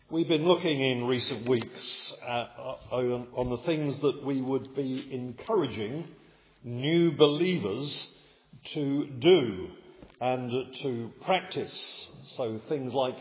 We've been looking in recent weeks on the things that we would be encouraging new believers to do and to practice. So things like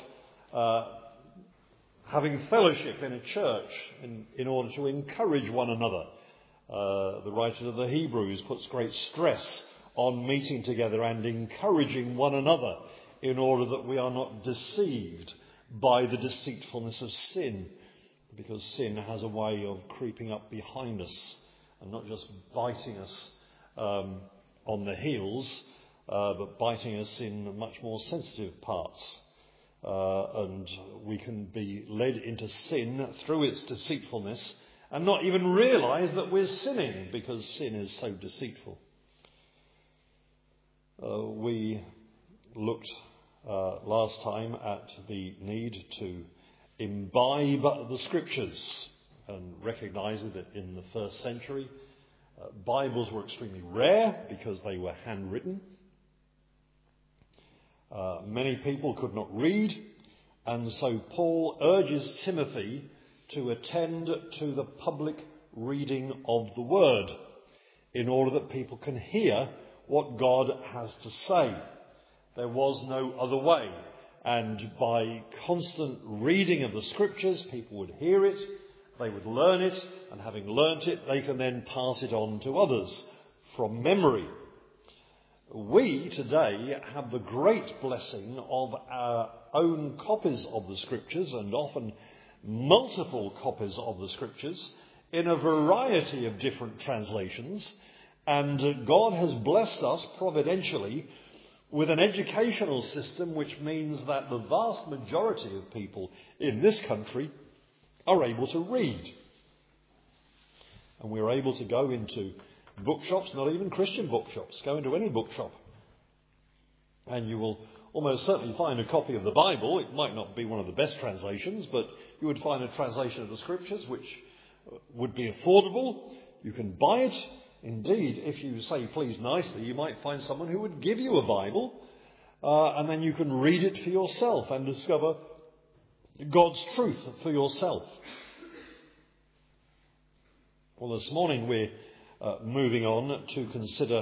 having fellowship in a church in order to encourage one another. The writer of the Hebrews puts great stress on meeting together and encouraging one another in order that we are not deceived by the deceitfulness of sin, because sin has a way of creeping up behind us and not just biting us on the heels, but biting us in much more sensitive parts. And we can be led into sin through its deceitfulness and not even realise that we're sinning, because sin is so deceitful. We looked last time at the need to imbibe the Scriptures, and recognising that in the first century Bibles were extremely rare because they were handwritten. Many people could not read, and so Paul urges Timothy to attend to the public reading of the Word in order that people can hear what God has to say. There was no other way, and by constant reading of the Scriptures, people would hear it, they would learn it, and having learnt it, they can then pass it on to others from memory. We today have the great blessing of our own copies of the Scriptures, and often multiple copies of the Scriptures, in a variety of different translations, and God has blessed us providentially with an educational system which means that the vast majority of people in this country are able to read. And we're able to go into bookshops, not even Christian bookshops, go into any bookshop, and you will almost certainly find a copy of the Bible. It might not be one of the best translations, but you would find a translation of the Scriptures which would be affordable. You can buy it. Indeed, if you say please nicely, you might find someone who would give you a Bible, and then you can read it for yourself and discover God's truth for yourself. Well, this morning we're moving on to consider,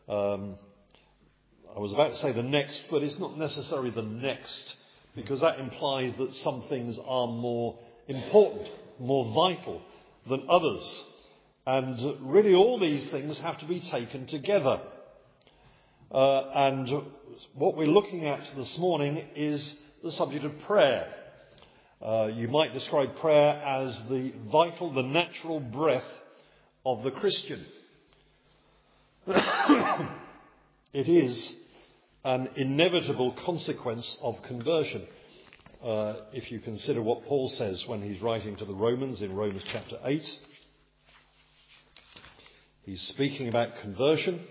I was about to say the next, but it's not necessarily the next, because that implies that some things are more important, more vital than others. And really all these things have to be taken together. And what we're looking at this morning is the subject of prayer. You might describe prayer as the vital, the natural breath of the Christian. It is an inevitable consequence of conversion. If you consider what Paul says when he's writing to the Romans in Romans chapter 8. He's speaking about conversion,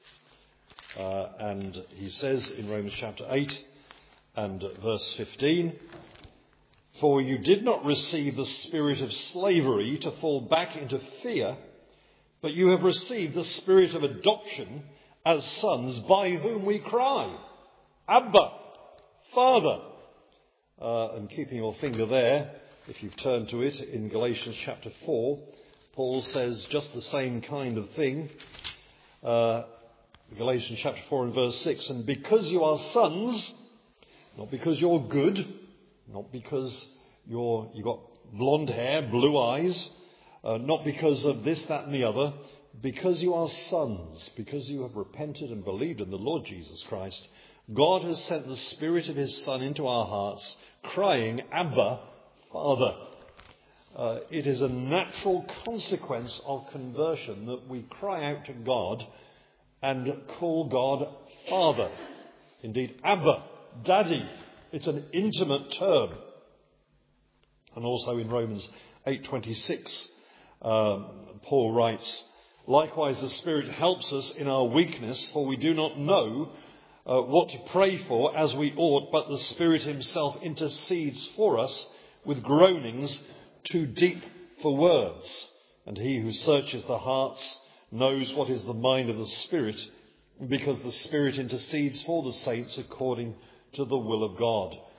and he says in Romans chapter 8 and verse 15, "For you did not receive the spirit of slavery to fall back into fear, but you have received the spirit of adoption as sons, by whom we cry, Abba, Father." And keeping your finger there, if you've turned to it, in Galatians chapter 4, Paul says just the same kind of thing. Galatians chapter 4 and verse 6, "And because you are sons, not because you're good, not because you've got blonde hair, blue eyes, not because of this, that and the other, because you are sons, because you have repented and believed in the Lord Jesus Christ, God has sent the Spirit of his Son into our hearts, crying, Abba, Father." It is a natural consequence of conversion that we cry out to God and call God Father. Indeed, Abba, Daddy. It's an intimate term. And also in Romans 8:26, Paul writes, "Likewise the Spirit helps us in our weakness, for we do not know what to pray for as we ought, but the Spirit himself intercedes for us with groanings too deep for words. And he who searches the hearts knows what is the mind of the Spirit, because the Spirit intercedes for the saints according to the will of God."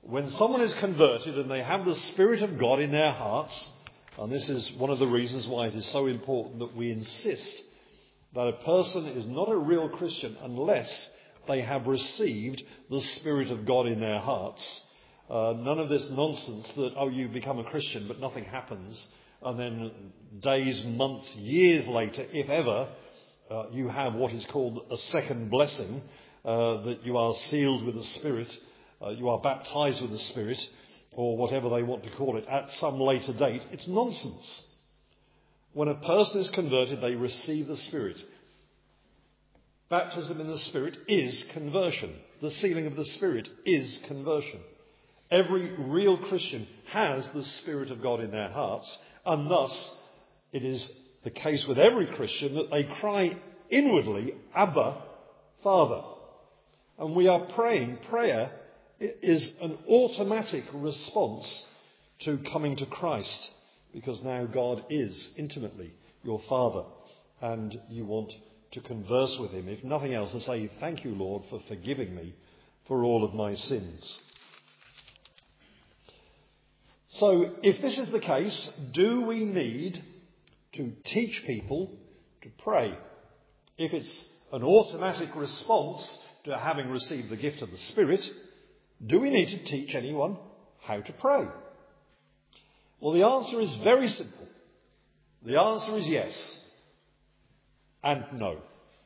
When someone is converted and they have the Spirit of God in their hearts, and this is one of the reasons why it is so important that we insist that a person is not a real Christian unless they have received the Spirit of God in their hearts. None of this nonsense that, you become a Christian but nothing happens, and then days, months, years later, if ever, you have what is called a second blessing, that you are sealed with the Spirit, you are baptized with the Spirit, or whatever they want to call it, at some later date. It's nonsense. When a person is converted, they receive the Spirit. Baptism in the Spirit is conversion. The sealing of the Spirit is conversion. Every real Christian has the Spirit of God in their hearts, and thus it is the case with every Christian that they cry inwardly, Abba, Father. And we are praying. Prayer is an automatic response to coming to Christ, because now God is intimately your Father, and you want to converse with him, if nothing else, to say, thank you, Lord, for forgiving me for all of my sins. So, if this is the case, do we need to teach people to pray? If it's an automatic response to having received the gift of the Spirit, do we need to teach anyone how to pray? Well, the answer is very simple. The answer is yes and no.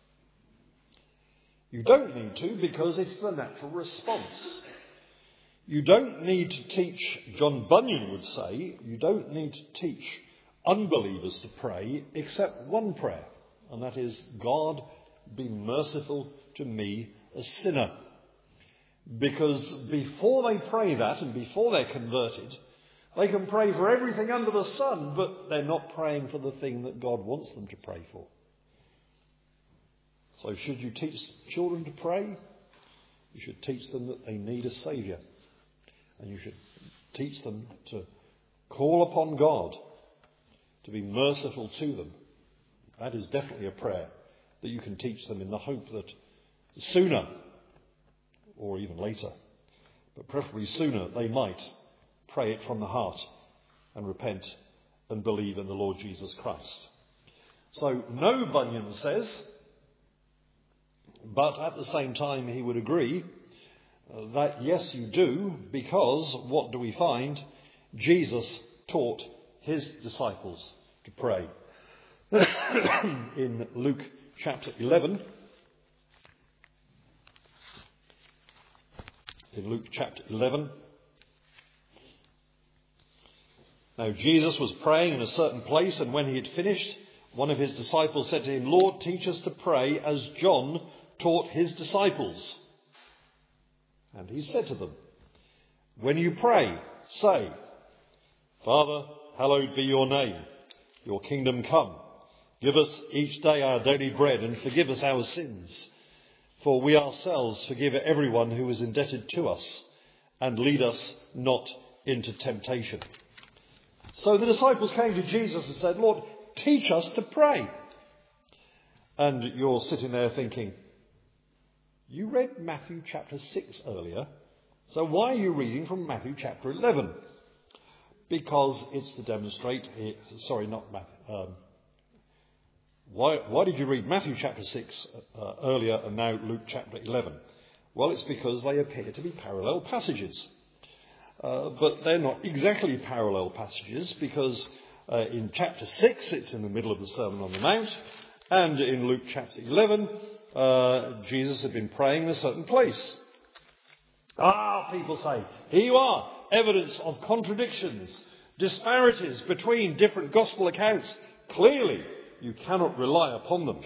You don't need to, because it's the natural response. You don't need to teach, John Bunyan would say, you don't need to teach unbelievers to pray except one prayer, and that is, God, be merciful to me, a sinner. Because before they pray that, and before they're converted, they can pray for everything under the sun, but they're not praying for the thing that God wants them to pray for. So should you teach children to pray? You should teach them that they need a saviour. And you should teach them to call upon God to be merciful to them. That is definitely a prayer that you can teach them, in the hope that sooner, or even later, but preferably sooner, they might pray it from the heart and repent and believe in the Lord Jesus Christ. So no, Bunyan says, but at the same time he would agree that yes, you do, because what do we find? Jesus taught his disciples to pray. In Luke chapter 11, now Jesus was praying in a certain place, and when he had finished, one of his disciples said to him, Lord, teach us to pray as John taught his disciples. And he said to them, when you pray, say, Father, hallowed be your name, your kingdom come. Give us each day our daily bread, and forgive us our sins, for we ourselves forgive everyone who is indebted to us, and lead us not into temptation. So the disciples came to Jesus and said, Lord, teach us to pray. And you're sitting there thinking, you read Matthew chapter 6 earlier, so why are you reading from Matthew chapter 11? Because it's to demonstrate, why did you read Matthew chapter 6 earlier and now Luke chapter 11? Well, it's because they appear to be parallel passages. But they're not exactly parallel passages, because in chapter 6 it's in the middle of the Sermon on the Mount, and in Luke chapter 11 Jesus had been praying in a certain place. People say, here you are, evidence of contradictions, disparities between different gospel accounts. Clearly, you cannot rely upon them.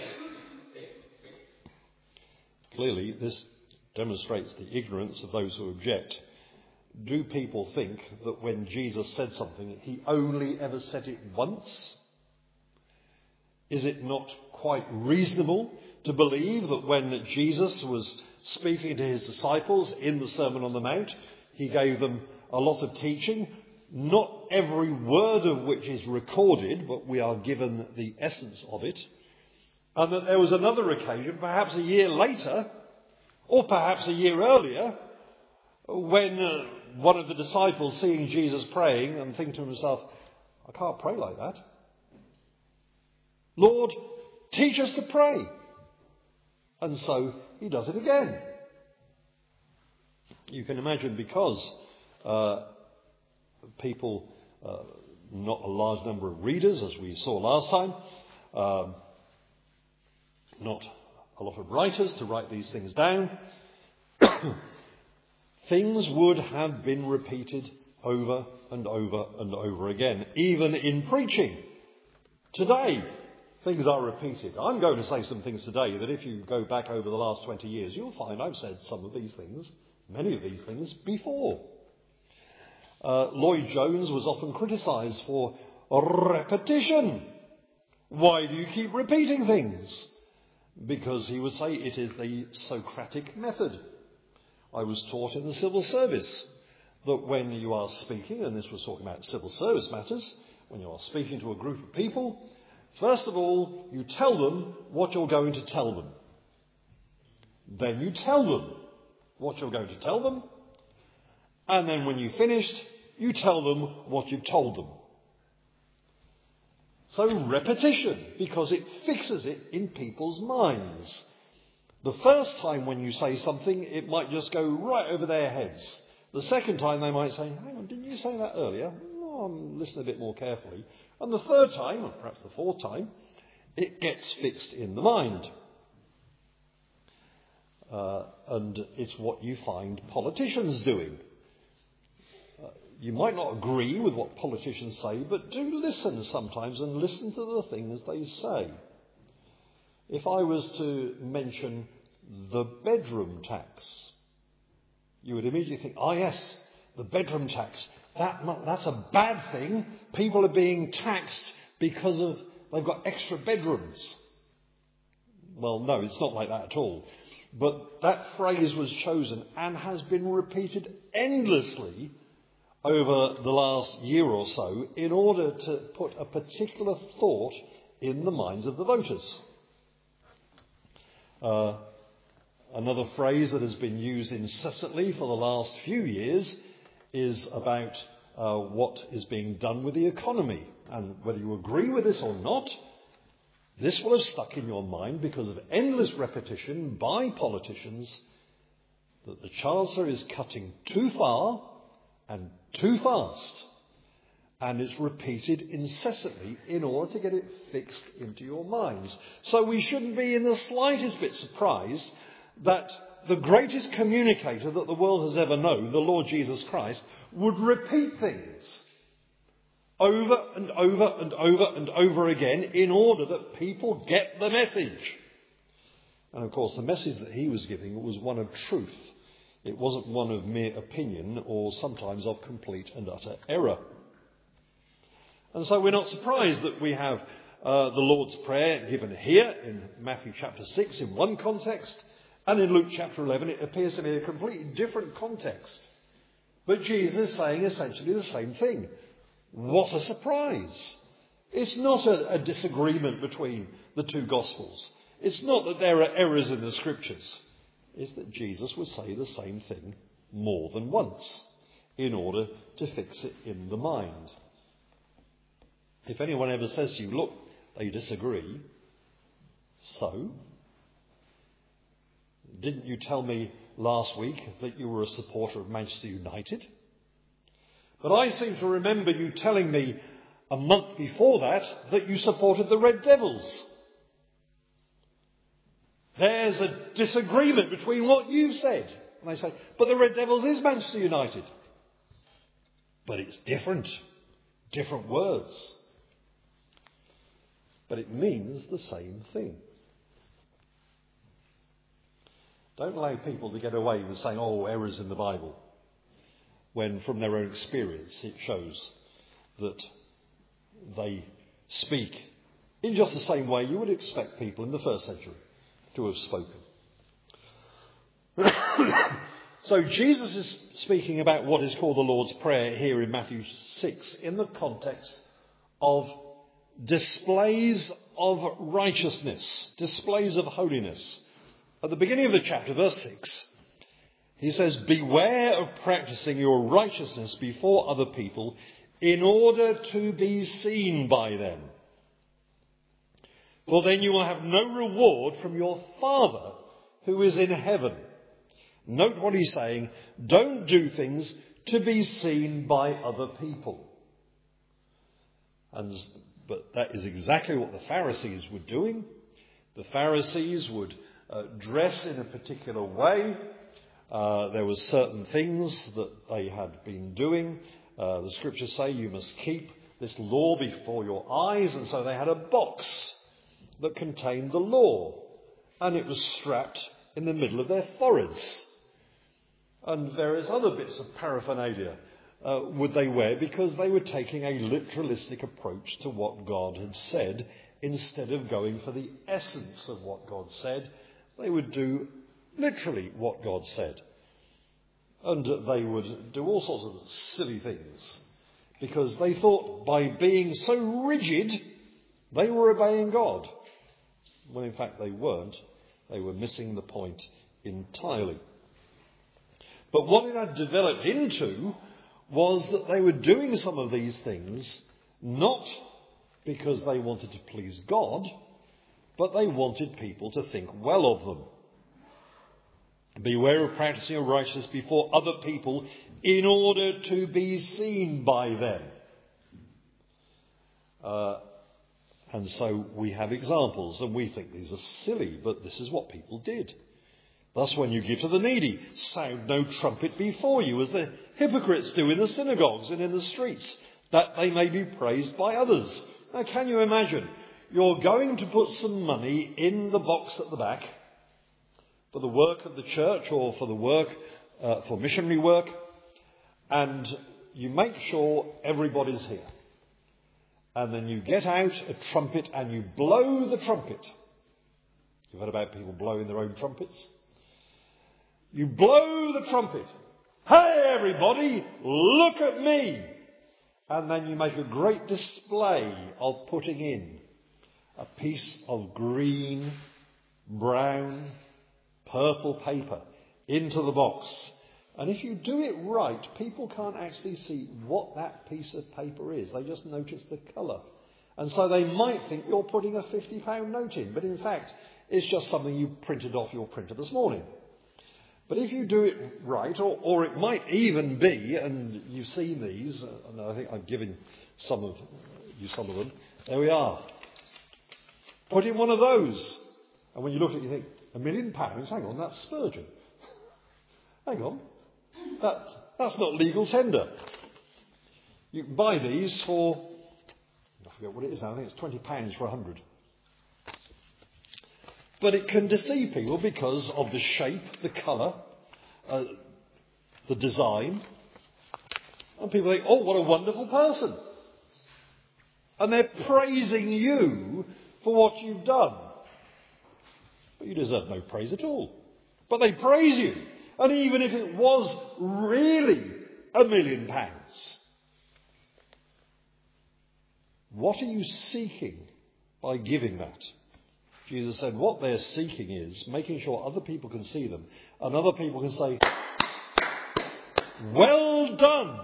Clearly, this demonstrates the ignorance of those who object. Do people think that when Jesus said something, he only ever said it once? Is it not quite reasonable to believe that when Jesus was speaking to his disciples in the Sermon on the Mount, he gave them a lot of teaching, not every word of which is recorded, but we are given the essence of it, and that there was another occasion, perhaps a year later, or perhaps a year earlier, when one of the disciples seeing Jesus praying and thinking to himself, I can't pray like that. Lord, teach us to pray. And so he does it again. You can imagine because people, not a large number of readers, as we saw last time, not a lot of writers to write these things down, things would have been repeated over and over and over again. Even in preaching today, things are repeated. I'm going to say some things today that if you go back over the last 20 years, you'll find I've said some of these things, many of these things, before. Lloyd Jones was often criticised for repetition. Why do you keep repeating things? Because he would say it is the Socratic method. I was taught in the civil service that when you are speaking, and this was talking about civil service matters, when you are speaking to a group of people, first of all, you tell them what you're going to tell them. Then you tell them what you're going to tell them. And then when you've finished, you tell them what you've told them. So repetition, because it fixes it in people's minds. The first time when you say something, it might just go right over their heads. The second time they might say, hang on, didn't you say that earlier? Oh, I'm listening a bit more carefully. And the third time, or perhaps the fourth time, it gets fixed in the mind. And it's what you find politicians doing. You might not agree with what politicians say, but do listen sometimes and listen to the things they say. If I was to mention the bedroom tax, you would immediately think, yes, the bedroom tax. That's a bad thing. People are being taxed because they've got extra bedrooms. Well, no, it's not like that at all. But that phrase was chosen and has been repeated endlessly over the last year or so in order to put a particular thought in the minds of the voters. Another phrase that has been used incessantly for the last few years is about what is being done with the economy. And whether you agree with this or not, this will have stuck in your mind because of endless repetition by politicians that the Chancellor is cutting too far and too fast. And it's repeated incessantly in order to get it fixed into your minds. So we shouldn't be in the slightest bit surprised that the greatest communicator that the world has ever known, the Lord Jesus Christ, would repeat things over and over and over and over again in order that people get the message. And of course, the message that he was giving was one of truth. It wasn't one of mere opinion or sometimes of complete and utter error. And so we're not surprised that we have the Lord's Prayer given here in Matthew chapter 6 in one context, and in Luke chapter 11 it appears to be a completely different context. But Jesus is saying essentially the same thing. What a surprise! It's not a disagreement between the two Gospels. It's not that there are errors in the Scriptures. It's that Jesus would say the same thing more than once in order to fix it in the mind. If anyone ever says to you, look, they disagree, so? Didn't you tell me last week that you were a supporter of Manchester United? But I seem to remember you telling me a month before that you supported the Red Devils. There's a disagreement between what you said. And they say, but the Red Devils is Manchester United. But it's different. Different words. But it means the same thing. Don't allow people to get away with saying, errors in the Bible, when from their own experience it shows that they speak in just the same way you would expect people in the first century to have spoken. So Jesus is speaking about what is called the Lord's Prayer here in Matthew 6 in the context of displays of righteousness, displays of holiness. At the beginning of the chapter, verse 6, He says, beware of practicing your righteousness before other people in order to be seen by them. For then you will have no reward from your Father who is in heaven. Note what he's saying. Don't do things to be seen by other people. But that is exactly what the Pharisees were doing. The Pharisees would dress in a particular way. There were certain things that they had been doing. The scriptures say you must keep this law before your eyes, and so they had a box that contained the law, and it was strapped in the middle of their foreheads. And various other bits of paraphernalia would they wear, because they were taking a literalistic approach to what God had said. Instead of going for the essence of what God said, they would do literally what God said. And they would do all sorts of silly things, because they thought by being so rigid, they were obeying God. When in fact they weren't. They were missing the point entirely. But what it had developed into was that they were doing some of these things not because they wanted to please God, but they wanted people to think well of them. Beware of practicing your righteousness before other people in order to be seen by them. And so we have examples, and we think these are silly, but this is what people did. Thus, when you give to the needy, sound no trumpet before you, as the hypocrites do in the synagogues and in the streets, that they may be praised by others. Now, can you imagine? You're going to put some money in the box at the back for the work of the church, or for the work, for missionary work, and you make sure everybody's here. And then you get out a trumpet and you blow the trumpet. You've heard about people blowing their own trumpets? You blow the trumpet. Hey, everybody, look at me. And then you make a great display of putting in a piece of green, brown, purple paper into the box. And if you do it right, people can't actually see what that piece of paper is. They just notice the colour. And so they might think you're putting a £50 note in. But in fact, it's just something you printed off your printer this morning. But if you do it right, or it might even be, and you've seen these, and I think I've given some of them. There we are. Put in one of those. And when you look at it, you think, £1 million? Hang on, that's Spurgeon. Hang on. That's not legal tender. You can buy these for, I forget what it is now, I think it's £20 for 100. But it can deceive people because of the shape, the colour, the design. And people think, oh, what a wonderful person. And they're praising you for what you've done. But you deserve no praise at all. But they praise you. And even if it was really £1 million, what are you seeking by giving that? Jesus said what they're seeking is making sure other people can see them, and other people can say, well done.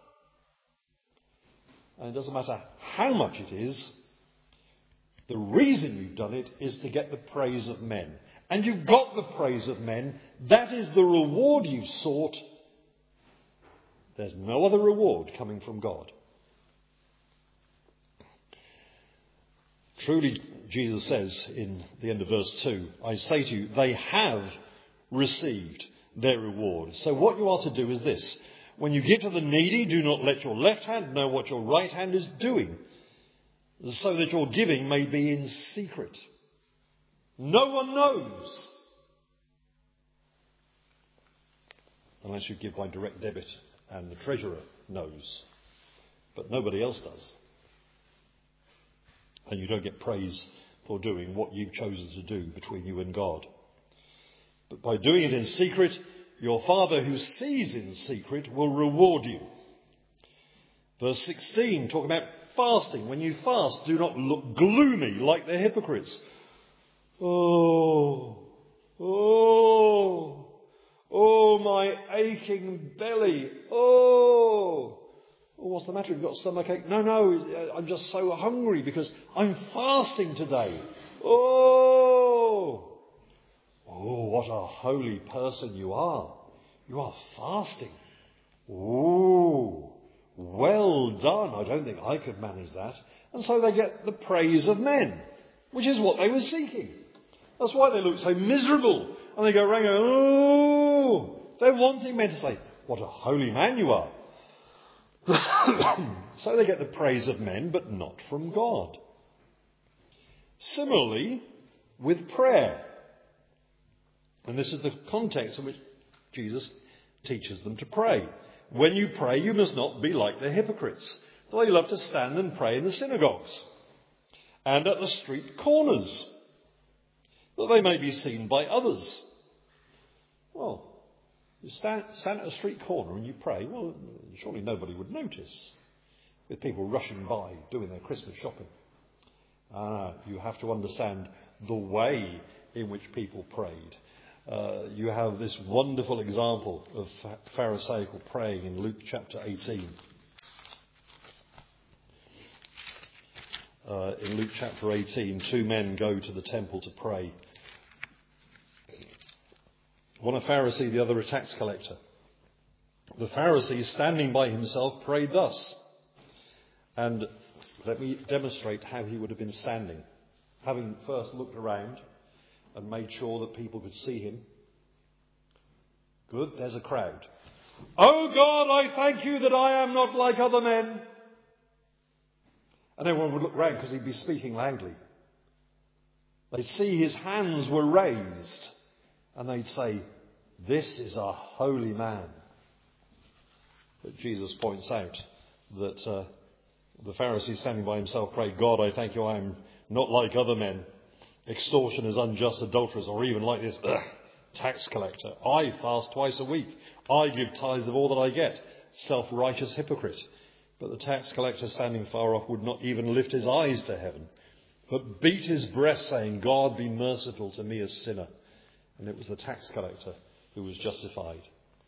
And it doesn't matter how much it is, the reason you've done it is to get the praise of men. And you've got the praise of men. That is the reward you've sought. There's no other reward coming from God. Truly, Jesus says in the end of verse 2, I say to you, they have received their reward. So what you are to do is this. When you give to the needy, do not let your left hand know what your right hand is doing, so that your giving may be in secret. No one knows. Unless you give by direct debit and the treasurer knows. But nobody else does. And you don't get praise for doing what you've chosen to do between you and God. But by doing it in secret, your Father who sees in secret will reward you. Verse 16, talking about fasting. When you fast, do not look gloomy like the hypocrites. Oh, my aching belly. Oh, what's the matter? You've got stomachache? No, I'm just so hungry because I'm fasting today. Oh, what a holy person you are. You are fasting. Oh, well done. I don't think I could manage that. And so they get the praise of men, which is what they were seeking. That's why they look so miserable. And they go around going, oh, they're wanting men to say, what a holy man you are. So they get the praise of men, but not from God. Similarly, with prayer. And this is the context in which Jesus teaches them to pray. When you pray, you must not be like the hypocrites. They love to stand and pray in the synagogues and at the street corners, that they may be seen by others. Well, you stand at a street corner and you pray, well, surely nobody would notice, with people rushing by doing their Christmas shopping. You have to understand the way in which people prayed. You have this wonderful example of Pharisaical praying in Luke chapter 18. In Luke chapter 18, two men go to the temple to pray. One a Pharisee, the other a tax collector. The Pharisee, standing by himself, prayed thus. And let me demonstrate how he would have been standing. Having first looked around and made sure that people could see him. Good, there's a crowd. Oh God, I thank you that I am not like other men. And everyone would look round because he'd be speaking loudly. They'd see his hands were raised and they'd say, this is a holy man. But Jesus points out that the Pharisee standing by himself prayed, God, I thank you I am not like other men, extortioners, unjust, adulterers, or even like this tax collector. I fast twice a week. I give tithes of all that I get. Self-righteous hypocrite. But the tax collector standing far off would not even lift his eyes to heaven, but beat his breast, saying, God, be merciful to me, a sinner. And it was the tax collector who was justified.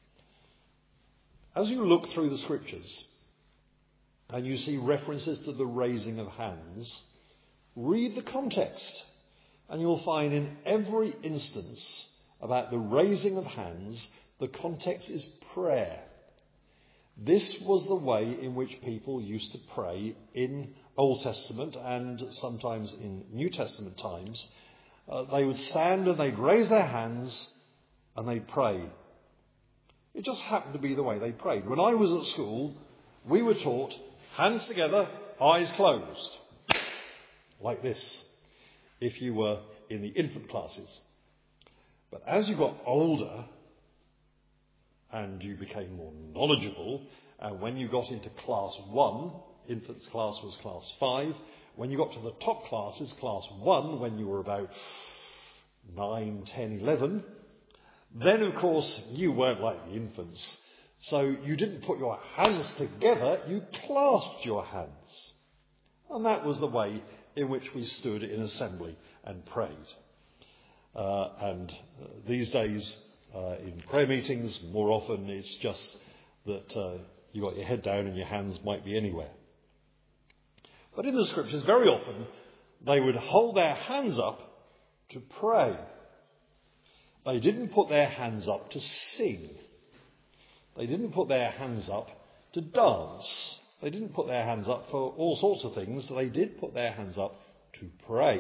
As you look through the scriptures and you see references to the raising of hands, read the context and you'll find in every instance about the raising of hands, the context is prayer. This was the way in which people used to pray in Old Testament and sometimes in New Testament times. They would stand and they'd raise their hands and they'd pray. It just happened to be the way they prayed. When I was at school, we were taught hands together, eyes closed. Like this, if you were in the infant classes. But as you got older and you became more knowledgeable, and when you got into class 1, infant's class was class 5, when you got to the top classes, class 1, when you were about 9, 10, 11, then of course you weren't like the infants. So you didn't put your hands together, you clasped your hands. And that was the way in which we stood in assembly and prayed. And these days, in prayer meetings, more often it's just that you got your head down and your hands might be anywhere. But in the scriptures, very often, they would hold their hands up to pray. They didn't put their hands up to sing. They didn't put their hands up to dance. They didn't put their hands up for all sorts of things. They did put their hands up to pray.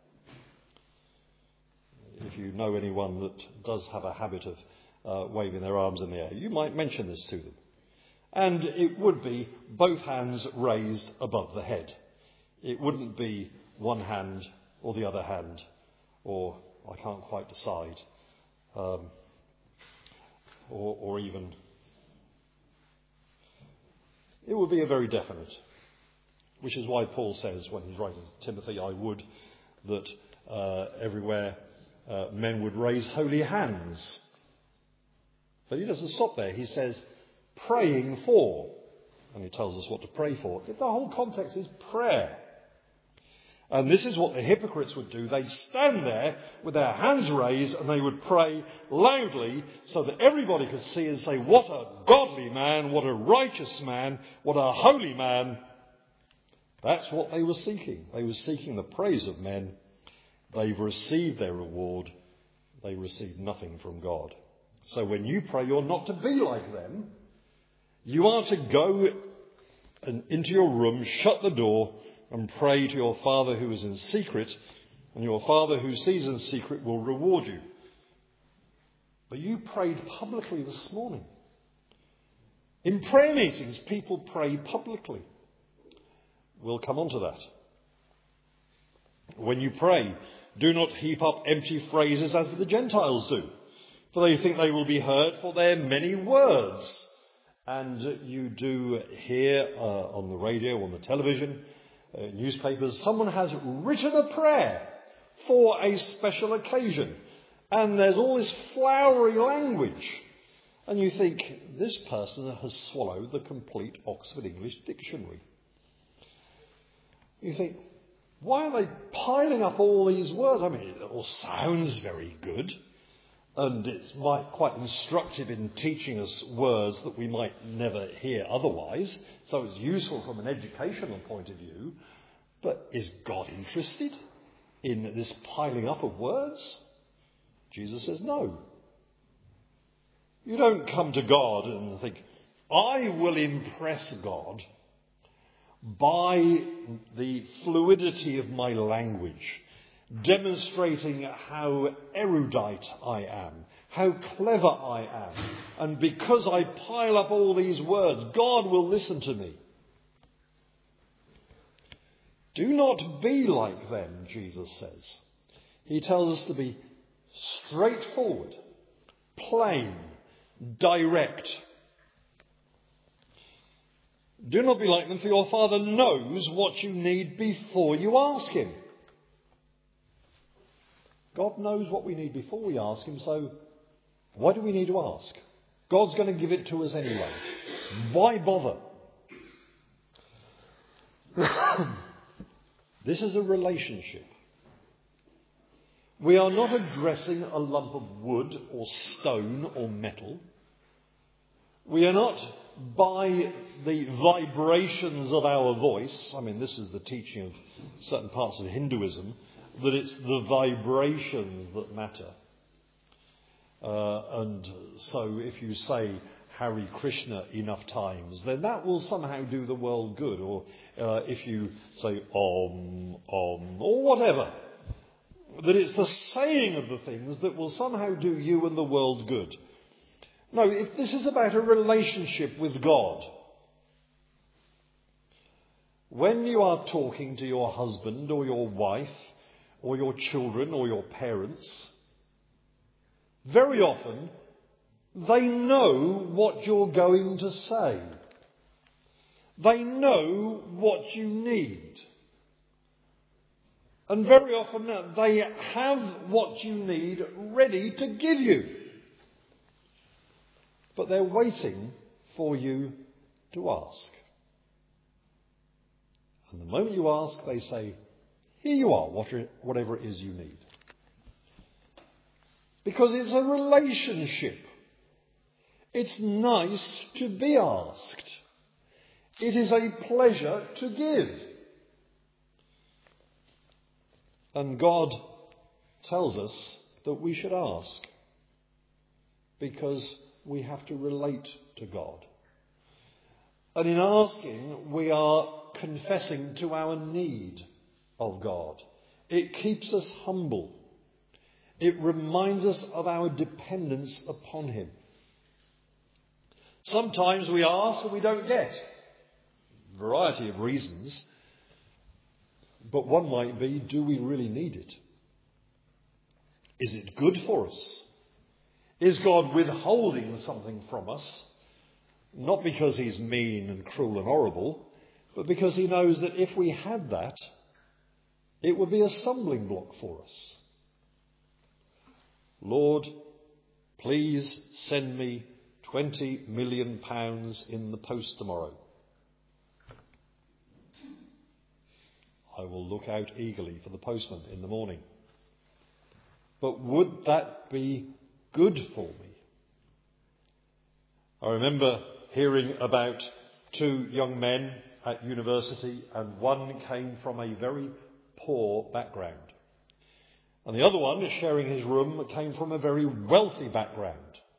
If you know anyone that does have a habit of waving their arms in the air, you might mention this to them. And it would be both hands raised above the head. It wouldn't be one hand or the other hand, or I can't quite decide, or even. It would be a very definite, which is why Paul says when he's writing Timothy, I would that everywhere men would raise holy hands. But he doesn't stop there. He says, praying for. And he tells us what to pray for. The whole context is prayer. And this is what the hypocrites would do. They'd stand there with their hands raised and they would pray loudly so that everybody could see and say, what a godly man, what a righteous man, what a holy man. That's what they were seeking. They were seeking the praise of men. They've received their reward. They received nothing from God. So when you pray, you're not to be like them. You are to go into your room, shut the door, and pray to your Father who is in secret, and your Father who sees in secret will reward you. But you prayed publicly this morning. In prayer meetings, people pray publicly. We'll come on to that. When you pray, do not heap up empty phrases as the Gentiles do, for they think they will be heard for their many words. And you do hear on the radio, on the television, newspapers, someone has written a prayer for a special occasion. And there's all this flowery language. And you think, this person has swallowed the complete Oxford English Dictionary. You think, why are they piling up all these words? I mean, it all sounds very good. And it's quite instructive in teaching us words that we might never hear otherwise. So it's useful from an educational point of view. But is God interested in this piling up of words? Jesus says no. You don't come to God and think, I will impress God by the fluidity of my language, demonstrating how erudite I am, how clever I am. And because I pile up all these words, God will listen to me. Do not be like them, Jesus says. He tells us to be straightforward, plain, direct. Do not be like them, for your Father knows what you need before you ask him. God knows what we need before we ask him, so why do we need to ask? God's going to give it to us anyway. Why bother? This is a relationship. We are not addressing a lump of wood or stone or metal. We are not by the vibrations of our voice. I mean, this is the teaching of certain parts of Hinduism, that it's the vibrations that matter. And so if you say Hare Krishna enough times, then that will somehow do the world good. Or if you say Om, or whatever, that it's the saying of the things that will somehow do you and the world good. No, if this is about a relationship with God. When you are talking to your husband or your wife or your children or your parents, very often they know what you're going to say. They know what you need. And very often they have what you need ready to give you. But they're waiting for you to ask. And the moment you ask, they say, here you are, whatever it is you need. Because it's a relationship. It's nice to be asked. It is a pleasure to give. And God tells us that we should ask. Because we have to relate to God. And in asking, we are confessing to our need of God. It keeps us humble. It reminds us of our dependence upon him. Sometimes we ask and we don't get. A variety of reasons. But one might be, do we really need it? Is it good for us? Is God withholding something from us? Not because he's mean and cruel and horrible, but because he knows that if we had that, it would be a stumbling block for us. Lord, please send me £20 million in the post tomorrow. I will look out eagerly for the postman in the morning. But would that be good for me? I remember hearing about two young men at university, and one came from a very poor background. And the other one, sharing his room, came from a very wealthy background.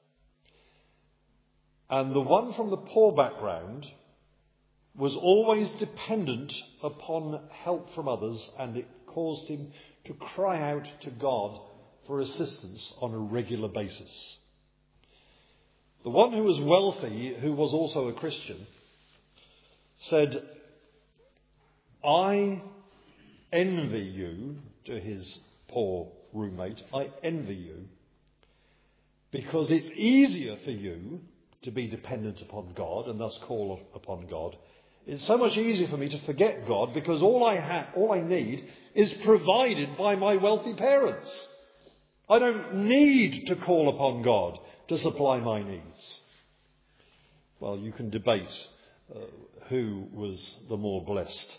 And the one from the poor background was always dependent upon help from others, and it caused him to cry out to God for assistance on a regular basis. The one who was wealthy, who was also a Christian, said, I envy you, to his poor roommate, I envy you, because it's easier for you to be dependent upon God and thus call upon God. It's so much easier for me to forget God because all I need is provided by my wealthy parents. I don't need to call upon God to supply my needs. Well, you can debate who was the more blessed.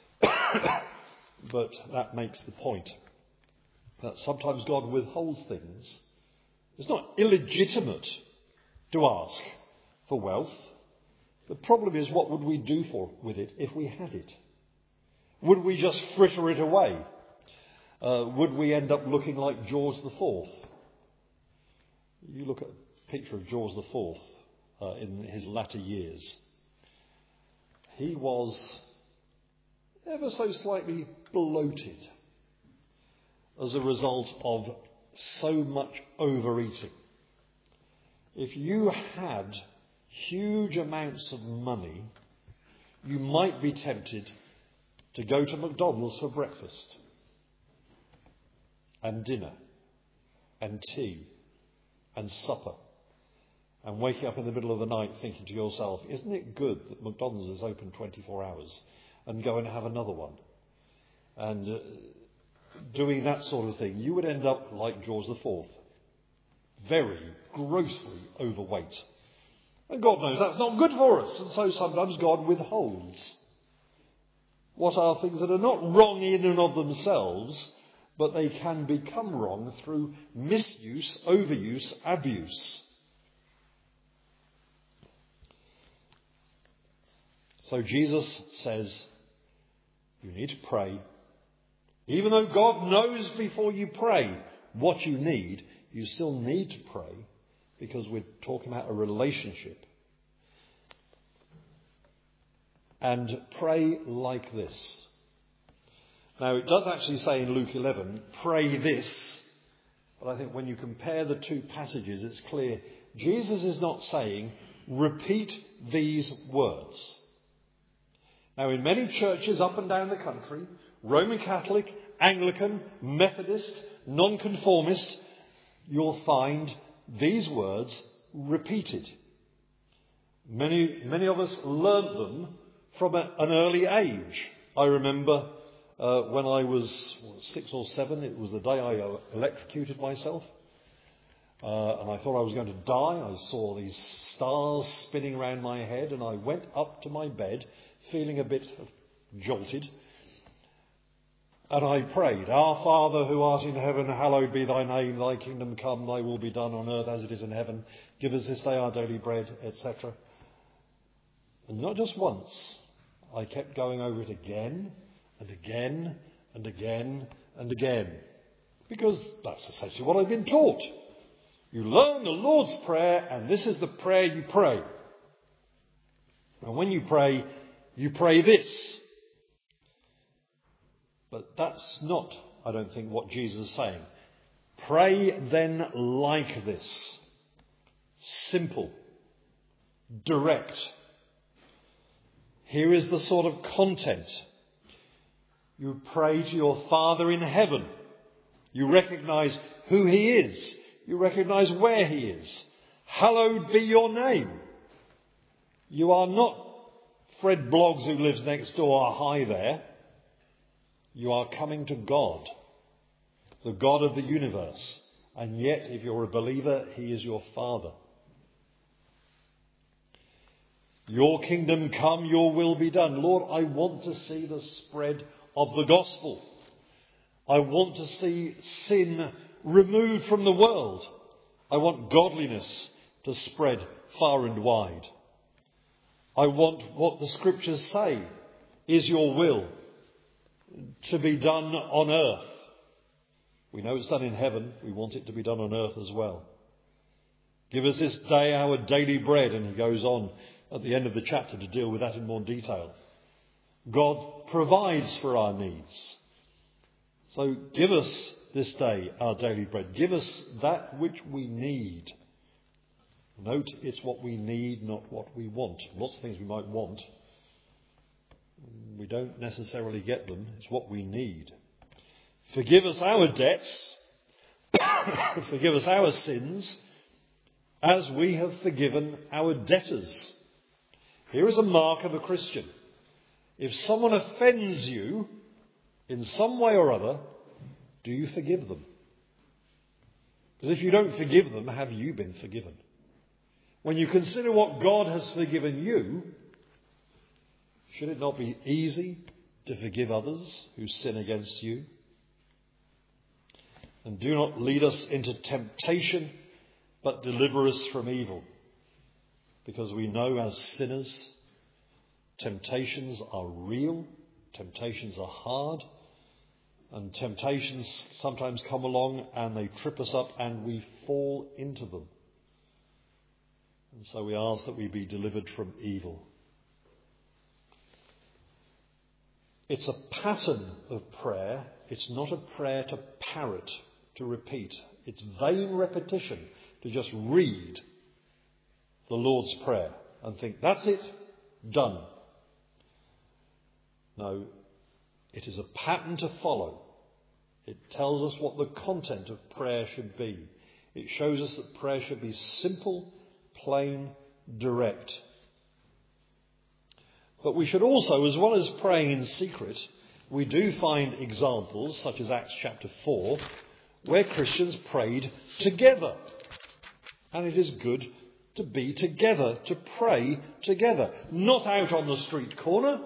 But that makes the point that sometimes God withholds things. It's not illegitimate to ask for wealth. The problem is, what would we do with it if we had it? Would we just fritter it away? Would we end up looking like George IV? You look at a picture of George IV in his latter years. He was ever so slightly bloated as a result of so much overeating. If you had huge amounts of money, you might be tempted to go to McDonald's for breakfast and dinner and tea and supper, and waking up in the middle of the night thinking to yourself, isn't it good that McDonald's is open 24 hours, and go and have another one? And doing that sort of thing, you would end up like George IV, very grossly overweight. And God knows that's not good for us, and so sometimes God withholds what are things that are not wrong in and of themselves, but they can become wrong through misuse, overuse, abuse. So Jesus says, you need to pray. Even though God knows before you pray what you need, you still need to pray, because we're talking about a relationship. And pray like this. Now, it does actually say in Luke 11, pray this. But I think when you compare the two passages, it's clear Jesus is not saying, repeat these words. Now, in many churches up and down the country, Roman Catholic, Anglican, Methodist, Nonconformist, you'll find these words repeated. Many of us learnt them from an early age. I remember when I was 6 or 7, it was the day I electrocuted myself. And I thought I was going to die. I saw these stars spinning around my head, and I went up to my bed feeling a bit jolted. And I prayed, Our Father who art in heaven, hallowed be thy name, thy kingdom come, thy will be done on earth as it is in heaven. Give us this day our daily bread, etc. And not just once. I kept going over it again and again and again and again. Because that's essentially what I've been taught. You learn the Lord's Prayer, and this is the prayer you pray. And when you pray this. But that's not, I don't think, what Jesus is saying. Pray then like this. Simple. Direct. Here is the sort of content. You pray to your Father in heaven. You recognise who he is. You recognise where he is. Hallowed be your name. You are not Fred Bloggs who lives next door, hi there. You are coming to God, the God of the universe. And yet, if you're a believer, he is your Father. Your kingdom come, your will be done. Lord, I want to see the spread of the gospel. I want to see sin removed from the world. I want godliness to spread far and wide. I want what the scriptures say is your will to be done on earth. We know it's done in heaven. We want it to be done on earth as well. Give us this day our daily bread. And he goes on at the end of the chapter to deal with that in more detail. God provides for our needs. So give us this day our daily bread. Give us that which we need. Note, it's what we need, not what we want. Lots of things we might want. We don't necessarily get them. It's what we need. Forgive us our debts. Forgive us our sins as we have forgiven our debtors. Here is a mark of a Christian. If someone offends you in some way or other, do you forgive them? Because if you don't forgive them, have you been forgiven? When you consider what God has forgiven you, should it not be easy to forgive others who sin against you? And do not lead us into temptation, but deliver us from evil. Because we know as sinners, temptations are real, temptations are hard, and temptations sometimes come along and they trip us up and we fall into them. And so we ask that we be delivered from evil. It's a pattern of prayer. It's not a prayer to parrot, to repeat. It's vain repetition to just read the Lord's Prayer and think, that's it, done. No, it is a pattern to follow. It tells us what the content of prayer should be. It shows us that prayer should be simple, plain, direct. But we should also, as well as praying in secret, we do find examples, such as Acts chapter 4, where Christians prayed together. And it is good to be together, to pray together. Not out on the street corner,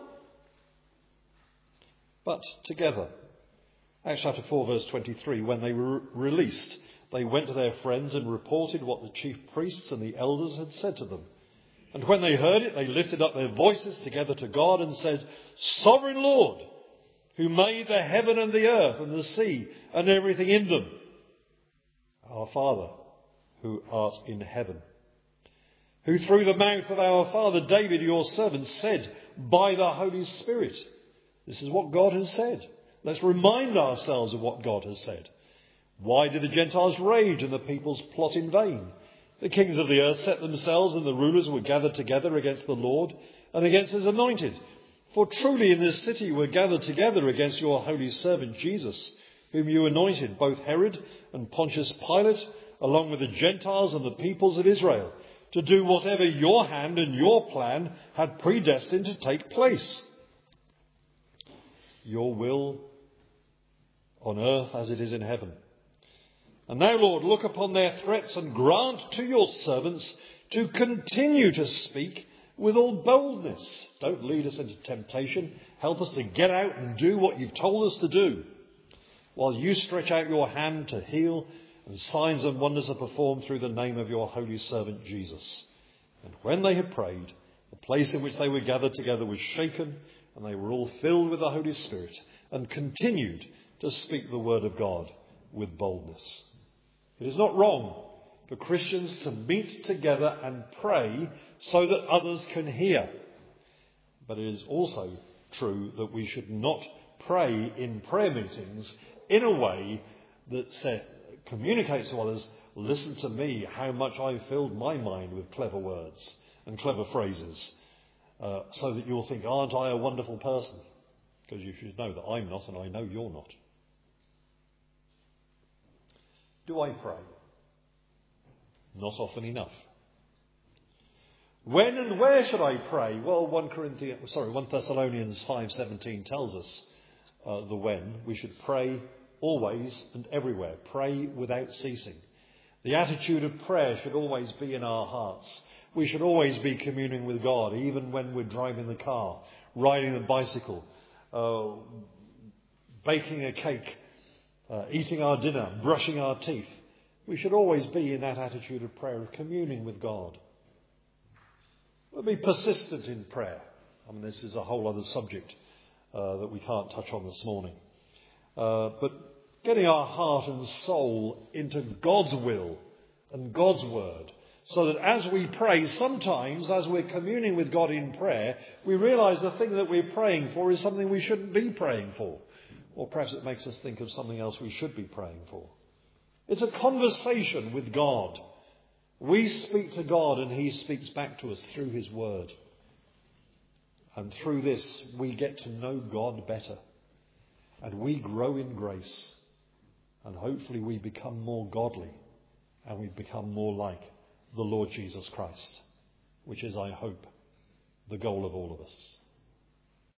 but together. Acts chapter 4 verse 23, when they were released, they went to their friends and reported what the chief priests and the elders had said to them. And when they heard it, they lifted up their voices together to God and said, Sovereign Lord, who made the heaven and the earth and the sea and everything in them, our Father, who art in heaven, who through the mouth of our father David, your servant, said by the Holy Spirit. This is what God has said. Let's remind ourselves of what God has said. Why did the Gentiles rage and the peoples plot in vain? The kings of the earth set themselves, and the rulers were gathered together against the Lord and against his anointed. For truly in this city were gathered together against your holy servant Jesus, whom you anointed, both Herod and Pontius Pilate, along with the Gentiles and the peoples of Israel, to do whatever your hand and your plan had predestined to take place. Your will on earth as it is in heaven. And now, Lord, look upon their threats and grant to your servants to continue to speak with all boldness. Don't lead us into temptation. Help us to get out and do what you've told us to do, while you stretch out your hand to heal, and signs and wonders are performed through the name of your holy servant Jesus. And when they had prayed, the place in which they were gathered together was shaken, and they were all filled with the Holy Spirit, and continued to speak the word of God with boldness. It is not wrong for Christians to meet together and pray so that others can hear. But it is also true that we should not pray in prayer meetings in a way that communicates to others, listen to me, how much I've filled my mind with clever words and clever phrases, so that you'll think, aren't I a wonderful person? Because you should know that I'm not, and I know you're not. Do I pray? Not often enough. When and where should I pray? Well, 1 Thessalonians 5:17 tells us the when. We should pray always and everywhere. Pray without ceasing. The attitude of prayer should always be in our hearts. We should always be communing with God, even when we're driving the car, riding the bicycle, baking a cake, eating our dinner, brushing our teeth. We should always be in that attitude of prayer, of communing with God. We'll be persistent in prayer. I mean, this is a whole other subject that we can't touch on this morning. But getting our heart and soul into God's will and God's word, so that as we pray, sometimes as we're communing with God in prayer, we realise the thing that we're praying for is something we shouldn't be praying for. Or perhaps it makes us think of something else we should be praying for. It's a conversation with God. We speak to God and he speaks back to us through his word. And through this we get to know God better. And we grow in grace. And hopefully we become more godly. And we become more like the Lord Jesus Christ, which is, I hope, the goal of all of us.